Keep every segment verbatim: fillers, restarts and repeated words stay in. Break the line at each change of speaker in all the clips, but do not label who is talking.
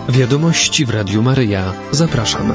Wiadomości w Radiu Maryja. Zapraszam.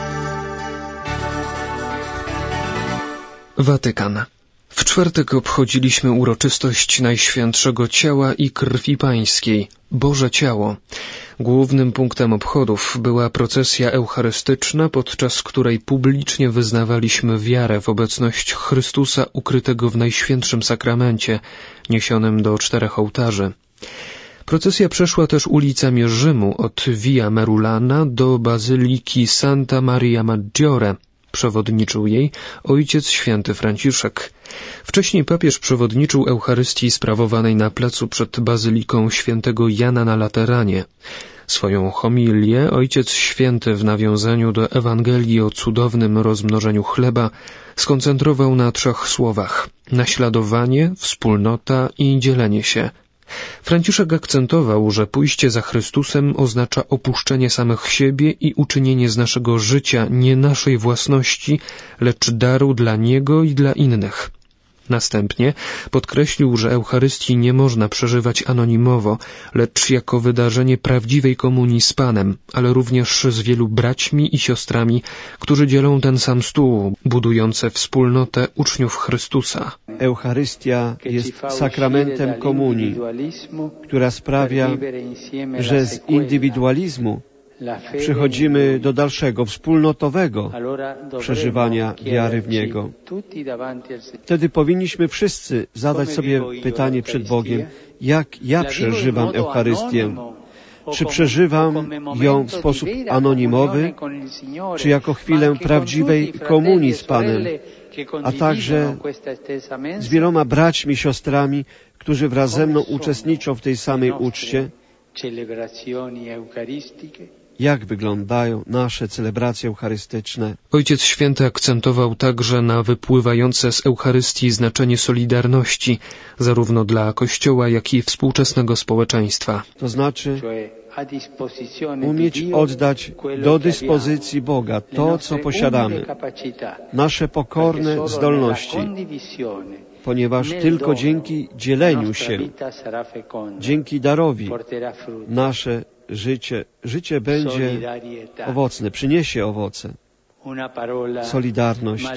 Watykan. W czwartek obchodziliśmy uroczystość Najświętszego Ciała i Krwi Pańskiej, Boże Ciało. Głównym punktem obchodów była procesja eucharystyczna, podczas której publicznie wyznawaliśmy wiarę w obecność Chrystusa ukrytego w Najświętszym Sakramencie, niesionym do czterech ołtarzy. Procesja przeszła też ulicami Rzymu od Via Merulana do Bazyliki Santa Maria Maggiore. Przewodniczył jej ojciec święty Franciszek. Wcześniej papież przewodniczył Eucharystii sprawowanej na placu przed Bazyliką świętego Jana na Lateranie. Swoją homilię ojciec święty w nawiązaniu do Ewangelii o cudownym rozmnożeniu chleba skoncentrował na trzech słowach: naśladowanie, wspólnota i dzielenie się. Franciszek akcentował, że pójście za Chrystusem oznacza opuszczenie samych siebie i uczynienie z naszego życia nie naszej własności, lecz daru dla Niego i dla innych. Następnie podkreślił, że Eucharystii nie można przeżywać anonimowo, lecz jako wydarzenie prawdziwej komunii z Panem, ale również z wielu braćmi i siostrami, którzy dzielą ten sam stół, budujące wspólnotę uczniów Chrystusa.
Eucharystia jest sakramentem komunii, która sprawia, że z indywidualizmu przechodzimy do dalszego, wspólnotowego przeżywania wiary w Niego. Wtedy powinniśmy wszyscy zadać sobie pytanie przed Bogiem, jak ja przeżywam Eucharystię? Czy przeżywam ją w sposób anonimowy, czy jako chwilę prawdziwej komunii z Panem, a także z wieloma braćmi i siostrami, którzy wraz ze mną uczestniczą w tej samej uczcie? Jak wyglądają nasze celebracje eucharystyczne?
Ojciec Święty akcentował także na wypływające z Eucharystii znaczenie solidarności, zarówno dla Kościoła, jak i współczesnego społeczeństwa.
To znaczy umieć oddać do dyspozycji Boga to, co posiadamy, nasze pokorne zdolności, ponieważ tylko dzięki dzieleniu się, dzięki darowi, nasze życie, życie będzie owocne, przyniesie owoce. Solidarność,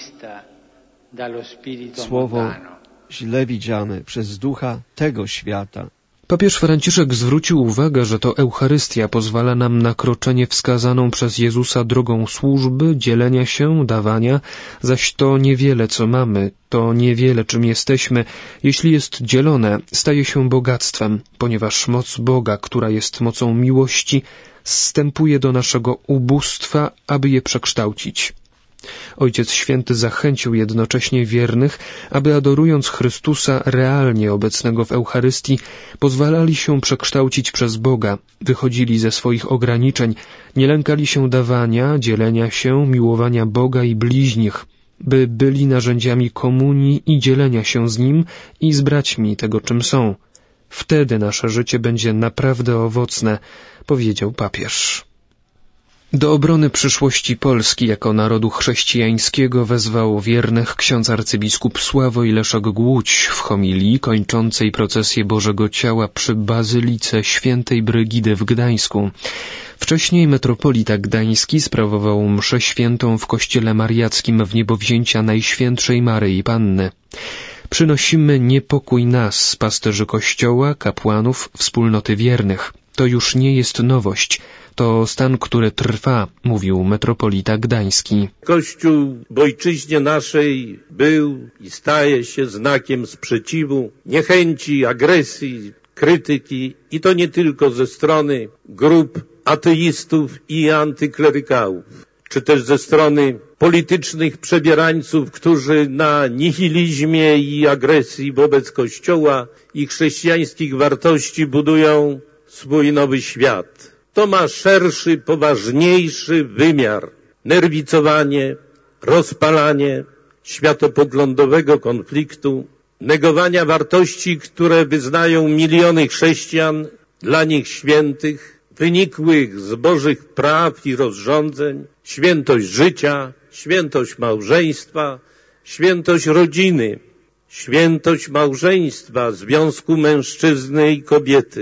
słowo źle widziane przez ducha tego świata.
Papież Franciszek zwrócił uwagę, że to Eucharystia pozwala nam na kroczenie wskazaną przez Jezusa drogą służby, dzielenia się, dawania, zaś to niewiele, co mamy, to niewiele, czym jesteśmy, jeśli jest dzielone, staje się bogactwem, ponieważ moc Boga, która jest mocą miłości, zstępuje do naszego ubóstwa, aby je przekształcić. Ojciec Święty zachęcił jednocześnie wiernych, aby adorując Chrystusa realnie obecnego w Eucharystii, pozwalali się przekształcić przez Boga, wychodzili ze swoich ograniczeń, nie lękali się dawania, dzielenia się, miłowania Boga i bliźnich, by byli narzędziami komunii i dzielenia się z Nim i z braćmi tego, czym są. Wtedy nasze życie będzie naprawdę owocne, powiedział papież. Do obrony przyszłości Polski jako narodu chrześcijańskiego wezwał wiernych ksiądz arcybiskup Sławoj Leszek Głódź w homilii kończącej procesję Bożego Ciała przy Bazylice Świętej Brygidy w Gdańsku. Wcześniej metropolita gdański sprawował mszę świętą w kościele mariackim w niebowzięcia Najświętszej Maryi Panny. Przynosimy niepokój nas, pasterzy Kościoła, kapłanów, wspólnoty wiernych. To już nie jest nowość. To stan, który trwa, mówił metropolita gdański.
Kościół w ojczyźnie naszej był i staje się znakiem sprzeciwu, niechęci, agresji, krytyki i to nie tylko ze strony grup ateistów i antyklerykałów, czy też ze strony politycznych przebierańców, którzy na nihilizmie i agresji wobec Kościoła i chrześcijańskich wartości budują swój nowy świat. To ma szerszy, poważniejszy wymiar. Nerwicowanie, rozpalanie światopoglądowego konfliktu, negowania wartości, które wyznają miliony chrześcijan, dla nich świętych, wynikłych z Bożych praw i rozrządzeń, świętość życia, świętość małżeństwa, świętość rodziny, świętość małżeństwa, związku mężczyzny i kobiety,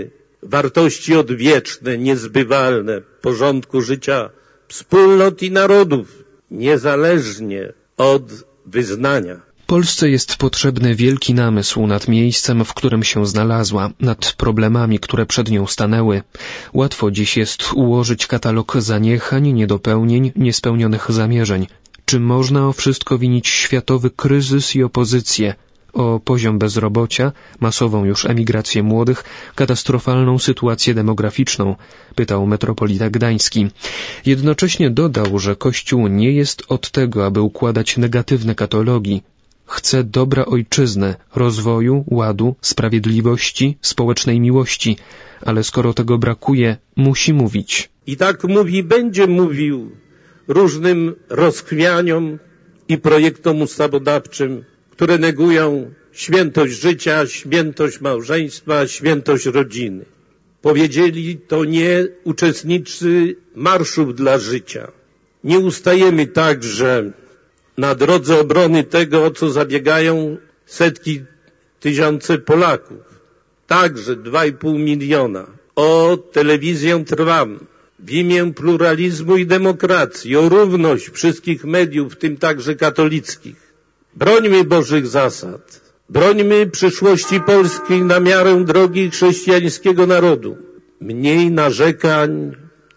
wartości odwieczne, niezbywalne, porządku życia wspólnot i narodów, niezależnie od wyznania.
Polsce jest potrzebny wielki namysł nad miejscem, w którym się znalazła, nad problemami, które przed nią stanęły. Łatwo dziś jest ułożyć katalog zaniechań, niedopełnień, niespełnionych zamierzeń. Czy można o wszystko winić światowy kryzys i opozycję, o poziom bezrobocia, masową już emigrację młodych, katastrofalną sytuację demograficzną? Pytał metropolita gdański. Jednocześnie dodał, że Kościół nie jest od tego, aby układać negatywne katalogi. Chce dobra ojczyzny, rozwoju, ładu, sprawiedliwości, społecznej miłości, ale skoro tego brakuje, musi mówić.
I tak mówi i będzie mówił różnym rozchwianiom i projektom ustawodawczym, które negują świętość życia, świętość małżeństwa, świętość rodziny. Powiedzieli to nie uczestnicy marszów dla życia. Nie ustajemy także na drodze obrony tego, o co zabiegają setki, tysiące Polaków, także dwa i pół miliona. O telewizję Trwam, w imię pluralizmu i demokracji, o równość wszystkich mediów, w tym także katolickich. Brońmy Bożych zasad, brońmy przyszłości Polski na miarę drogi chrześcijańskiego narodu. Mniej narzekań,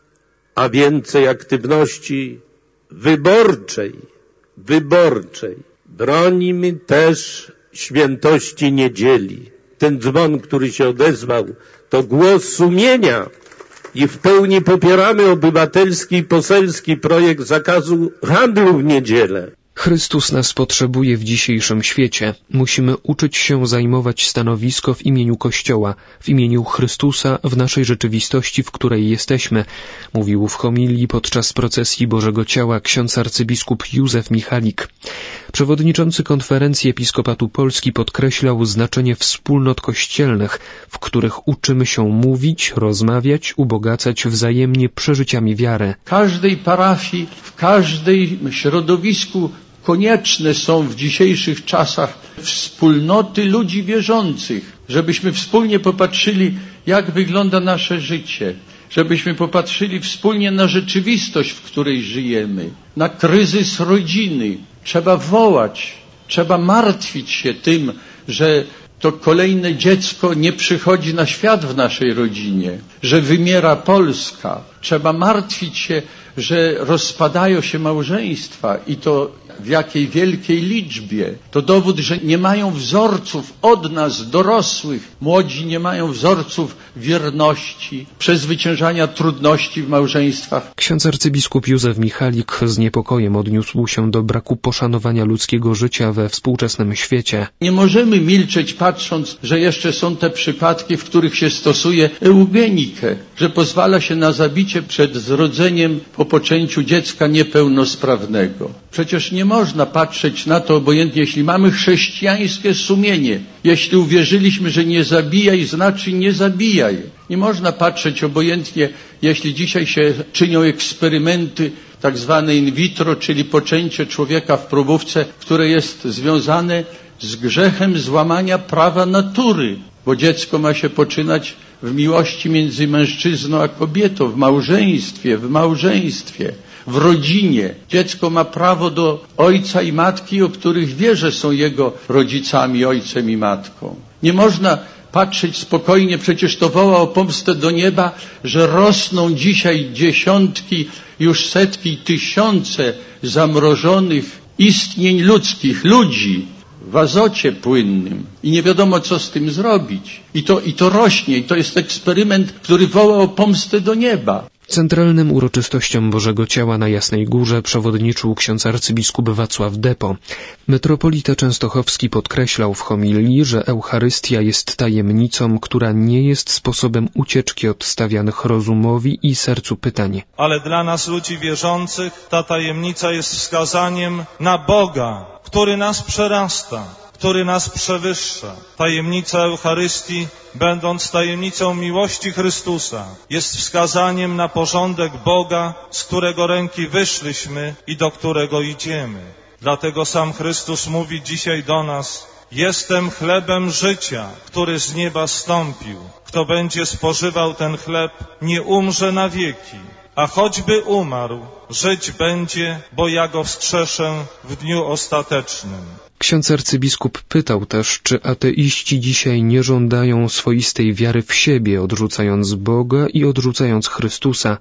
a więcej aktywności wyborczej. wyborczej. Bronimy też świętości niedzieli. Ten dzwon, który się odezwał, to głos sumienia i w pełni popieramy obywatelski i poselski projekt zakazu handlu w niedzielę.
Chrystus nas potrzebuje w dzisiejszym świecie. Musimy uczyć się zajmować stanowisko w imieniu Kościoła, w imieniu Chrystusa w naszej rzeczywistości, w której jesteśmy, mówił w homilii podczas procesji Bożego Ciała ksiądz arcybiskup Józef Michalik. Przewodniczący Konferencji Episkopatu Polski podkreślał znaczenie wspólnot kościelnych, w których uczymy się mówić, rozmawiać, ubogacać wzajemnie przeżyciami wiary.
W każdej parafii, w każdej środowisku konieczne są w dzisiejszych czasach wspólnoty ludzi wierzących, żebyśmy wspólnie popatrzyli, jak wygląda nasze życie, żebyśmy popatrzyli wspólnie na rzeczywistość, w której żyjemy, na kryzys rodziny. Trzeba wołać, trzeba martwić się tym, że to kolejne dziecko nie przychodzi na świat w naszej rodzinie, że wymiera Polska. Trzeba martwić się, że rozpadają się małżeństwa i to w jakiej wielkiej liczbie. To dowód, że nie mają wzorców od nas, dorosłych. Młodzi nie mają wzorców wierności, przezwyciężania trudności w małżeństwach.
Ksiądz arcybiskup Józef Michalik z niepokojem odniósł się do braku poszanowania ludzkiego życia we współczesnym świecie.
Nie możemy milczeć, patrząc, że jeszcze są te przypadki, w których się stosuje eugenikę, że pozwala się na zabicie przed zrodzeniem po poczęciu dziecka niepełnosprawnego. Przecież nie można patrzeć na to obojętnie, jeśli mamy chrześcijańskie sumienie. Jeśli uwierzyliśmy, że nie zabijaj, znaczy nie zabijaj. Nie można patrzeć obojętnie, jeśli dzisiaj się czynią eksperymenty tak zwane in vitro, czyli poczęcie człowieka w probówce, które jest związane z grzechem złamania prawa natury, bo dziecko ma się poczynać w miłości między mężczyzną a kobietą, w małżeństwie, w małżeństwie, w rodzinie. Dziecko ma prawo do ojca i matki, o których wie, że są jego rodzicami, ojcem i matką. Nie można patrzeć spokojnie, przecież to woła o pomstę do nieba, że rosną dzisiaj dziesiątki, już setki, tysiące zamrożonych istnień ludzkich, ludzi w azocie płynnym i nie wiadomo, co z tym zrobić. I to, i to rośnie, i to jest eksperyment, który woła o pomstę do nieba.
Centralnym uroczystościom Bożego Ciała na Jasnej Górze przewodniczył ksiądz arcybiskup Wacław Depo. Metropolita częstochowski podkreślał w homilii, że Eucharystia jest tajemnicą, która nie jest sposobem ucieczki od stawianych rozumowi i sercu pytań.
Ale dla nas, ludzi wierzących, ta tajemnica jest wskazaniem na Boga, który nas przerasta, który nas przewyższa. Tajemnica Eucharystii, będąc tajemnicą miłości Chrystusa, jest wskazaniem na porządek Boga, z którego ręki wyszliśmy i do którego idziemy. Dlatego sam Chrystus mówi dzisiaj do nas: jestem chlebem życia, który z nieba zstąpił. Kto będzie spożywał ten chleb, nie umrze na wieki, a choćby umarł, żyć będzie, bo ja go wskrzeszę w dniu ostatecznym.
Ksiądz arcybiskup pytał też, czy ateiści dzisiaj nie żądają swoistej wiary w siebie, odrzucając Boga i odrzucając Chrystusa.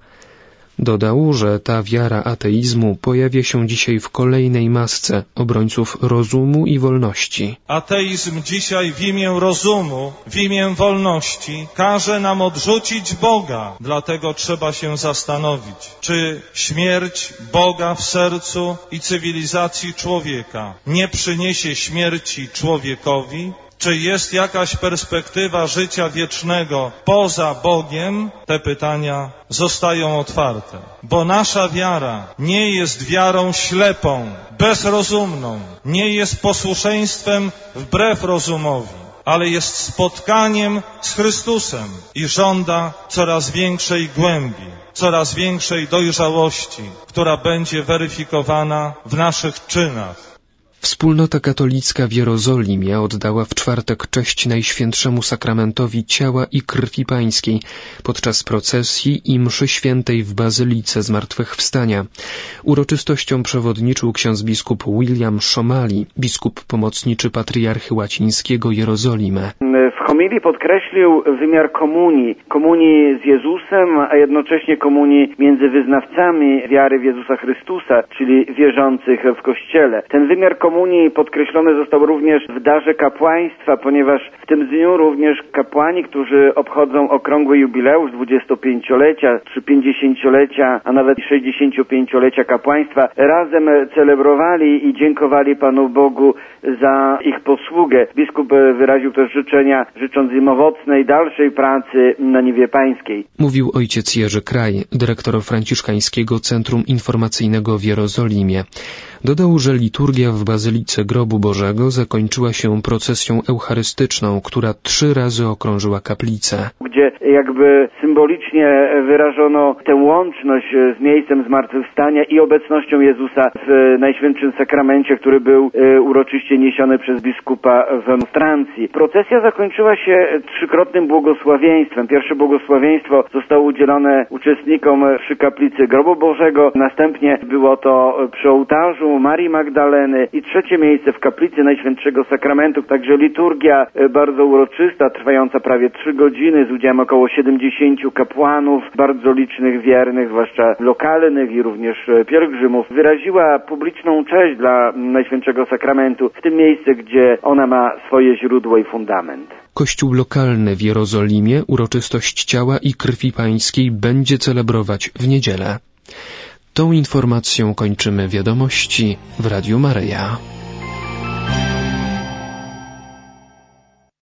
Dodał, że ta wiara ateizmu pojawia się dzisiaj w kolejnej masce obrońców rozumu i wolności.
Ateizm dzisiaj w imię rozumu, w imię wolności każe nam odrzucić Boga. Dlatego trzeba się zastanowić, czy śmierć Boga w sercu i cywilizacji człowieka nie przyniesie śmierci człowiekowi? Czy jest jakaś perspektywa życia wiecznego poza Bogiem? Te pytania zostają otwarte, bo nasza wiara nie jest wiarą ślepą, bezrozumną, nie jest posłuszeństwem wbrew rozumowi, ale jest spotkaniem z Chrystusem i żąda coraz większej głębi, coraz większej dojrzałości, która będzie weryfikowana w naszych czynach.
Wspólnota katolicka w Jerozolimie oddała w czwartek cześć Najświętszemu Sakramentowi Ciała i Krwi Pańskiej podczas procesji i mszy świętej w Bazylice Zmartwychwstania. Uroczystością przewodniczył ksiądz biskup William Szomali, biskup pomocniczy patriarchy łacińskiego Jerozolimę.
W homilii podkreślił wymiar komunii, komunii z Jezusem, a jednocześnie komunii między wyznawcami wiary w Jezusa Chrystusa, czyli wierzących w Kościele. Ten wymiar komunii podkreślony został również w darze kapłaństwa, ponieważ w tym dniu również kapłani, którzy obchodzą okrągły jubileusz dwudziestopięciolecia czy pięćdziesięciolecia, a nawet sześćdziesięciopięciolecia kapłaństwa, razem celebrowali i dziękowali Panu Bogu za ich posługę. Biskup wyraził też życzenia, życząc im owocnej, dalszej pracy na niwie pańskiej.
Mówił ojciec Jerzy Kraj, dyrektor Franciszkańskiego Centrum Informacyjnego w Jerozolimie. Dodał, że liturgia w Bazylice Grobu Bożego zakończyła się procesją eucharystyczną, która trzy razy okrążyła kaplicę.
Gdzie jakby symbolicznie wyrażono tę łączność z miejscem zmartwychwstania i obecnością Jezusa w Najświętszym Sakramencie, który był uroczyście niesiony przez biskupa w monstrancji. Procesja zakończyła się trzykrotnym błogosławieństwem. Pierwsze błogosławieństwo zostało udzielone uczestnikom przy kaplicy Grobu Bożego, następnie było to przy ołtarzu Marii Magdaleny i trzecie miejsce w kaplicy Najświętszego Sakramentu, także liturgia bardzo uroczysta, trwająca prawie trzy godziny z udziałem około siedemdziesięciu kapłanów, bardzo licznych wiernych, zwłaszcza lokalnych i również pielgrzymów, wyraziła publiczną cześć dla Najświętszego Sakramentu w tym miejscu, gdzie ona ma swoje źródło i fundament.
Kościół lokalny w Jerozolimie uroczystość Ciała i Krwi Pańskiej będzie celebrować w niedzielę. Tą informacją kończymy wiadomości w Radiu Maryja.